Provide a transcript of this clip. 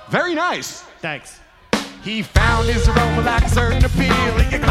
Very nice. Thanks. He found his aroma like a certain appeal. He